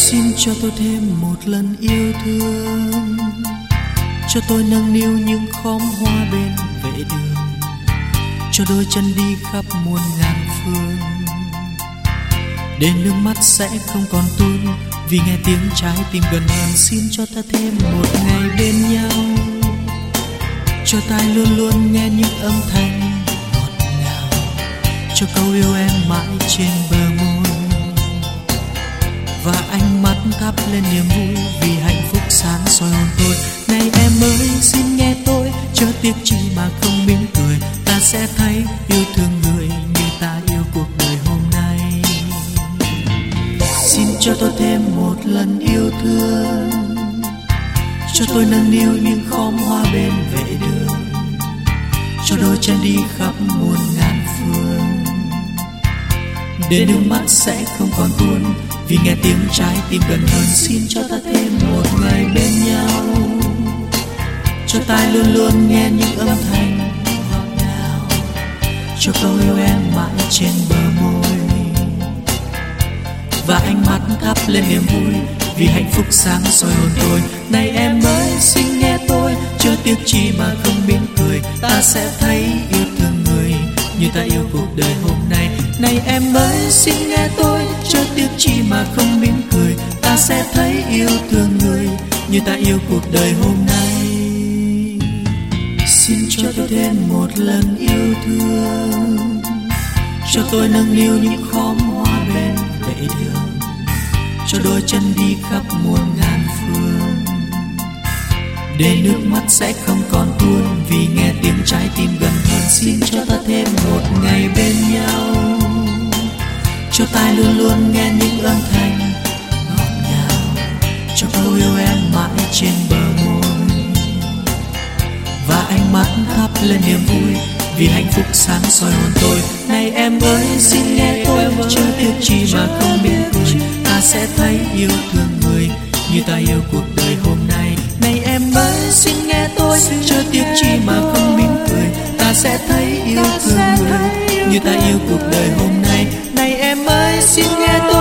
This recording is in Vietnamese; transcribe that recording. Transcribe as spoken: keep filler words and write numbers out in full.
Xin cho tôi thêm một lần yêu thương, cho tôi nâng niu những khóm hoa bên vệ đường, cho đôi chân đi khắp muôn ngàn phương, để nước mắt sẽ không còn tuôn vì nghe tiếng trái tim gần hơn. Xin cho ta thêm một ngày bên nhau, cho tai luôn luôn nghe những âm thanh ngọt ngào, cho câu yêu em mãi trên bờ môi, và ánh mắt thắp lên niềm vui vì hạnh phúc sáng soi hồn tôi. Này em ơi xin nghe tôi, chớ tiếc chi mà không mỉm cười, ta sẽ thấy yêu thương người như ta yêu cuộc đời hôm nay. Xin cho tôi thêm một lần yêu thương, cho tôi nâng niu những khóm hoa bên vệ đường, cho đôi chân đi khắp muôn ngàn phương, để nước mắt sẽ không còn tuôn vì nghe tiếng trái tim gần hơn. Xin cho ta thêm một ngày bên nhau, cho tai luôn luôn nghe những âm thanh ngọt ngào, cho câu yêu em mãi trên bờ môi, và ánh mắt thắp lên niềm vui vì hạnh phúc sáng soi hồn tôi. Này em ơi xin nghe tôi, chớ tiếc chi mà không mỉm cười, ta sẽ thấy yêu thương người như ta yêu cuộc đời hôm nay. Này em ơi xin nghe tôi, chớ tiếc chi mà không mỉm cười, ta sẽ thấy yêu thương người như ta yêu cuộc đời hôm nay. Xin cho tôi thêm một lần yêu thương, cho tôi nâng niu những khóm hoa bên vệ đường, cho đôi chân đi khắp muôn ngàn phương, để nước mắt sẽ không còn tuôn vì nghe tiếng trái tim gần hơn. Xin cho ta thêm một ngày bên nhau, cho tai luôn luôn nghe những âm thanh ngọt ngào, cho câu yêu em mãi trên bờ môi, và ánh mắt thắp lên niềm vui vì hạnh phúc sáng soi hồn tôi. Này em ơi xin nghe tôi, chớ tiếc chi mà không mỉm cười, ta sẽ thấy yêu thương người như ta yêu cuộc đời hôm nay. Này em ơi xin nghe tôi, chớ tiếc chi mà không mỉm cười, ta sẽ thấy yêu thương người như ta yêu cuộc đời hôm nay. Này em ơi xin nghe tôi,